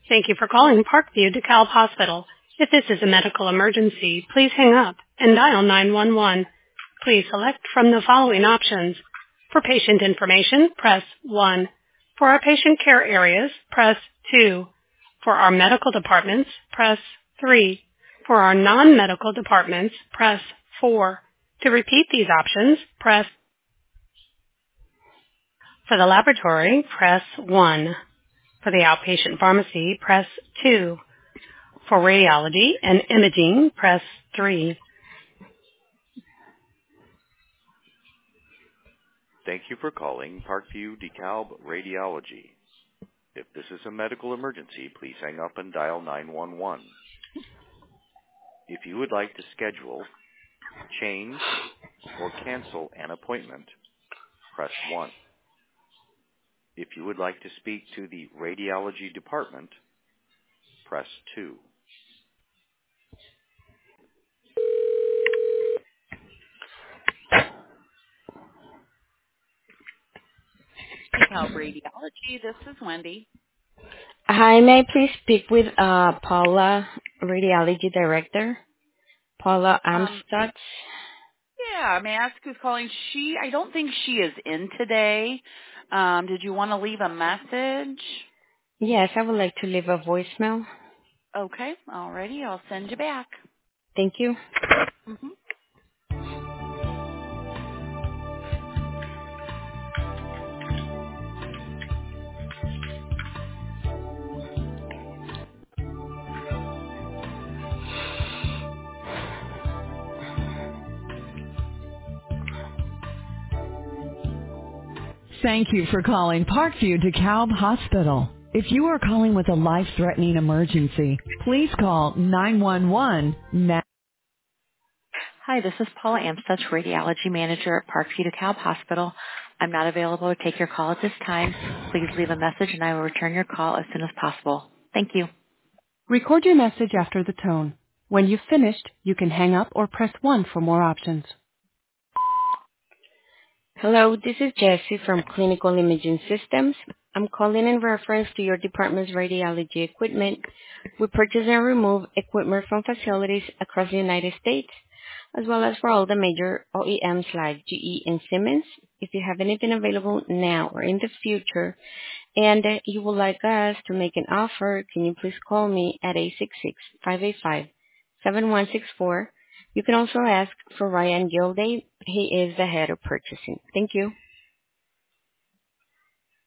Thank you for calling Parkview DeKalb Hospital. If this is a medical emergency, please hang up and dial 911. Please select from the following options. For patient information, press 1. For our patient care areas, press 2. For our medical departments, press 3. For our non-medical departments, press 4. To repeat these options, press. For the laboratory, press 1. For the outpatient pharmacy, press 2. For radiology and imaging, press 3. Thank you for calling Parkview DeKalb Radiology. If this is a medical emergency, please hang up and dial 911. If you would like to schedule, change, or cancel an appointment, press 1. If you would like to speak to the radiology department, press 2. DeKalb Radiology, this is Wendy. Hi, may I please speak with Paula, Radiology Director? Paula Amstutz? Yeah, may I ask who's calling? I don't think she is in today. Did you want to leave a message? Yes, I would like to leave a voicemail. Okay, alrighty, I'll send you back. Thank you. Mm-hmm. Thank you for calling Parkview DeKalb Hospital. If you are calling with a life-threatening emergency, please call 911 now. Hi, this is Paula Amstutz, Radiology Manager at Parkview DeKalb Hospital. I'm not available to take your call at this time. Please leave a message and I will return your call as soon as possible. Thank you. Record your message after the tone. When you've finished, you can hang up or press 1 for more options. Hello, this is Jessie from Clinical Imaging Systems. I'm calling in reference to your department's radiology equipment. We purchase and remove equipment from facilities across the United States, as well as for all the major OEMs like GE and Siemens. If you have anything available now or in the future, and you would like us to make an offer, can you please call me at 866-585-7164. You can also ask for Ryan Gilday. He is the head of purchasing. Thank you.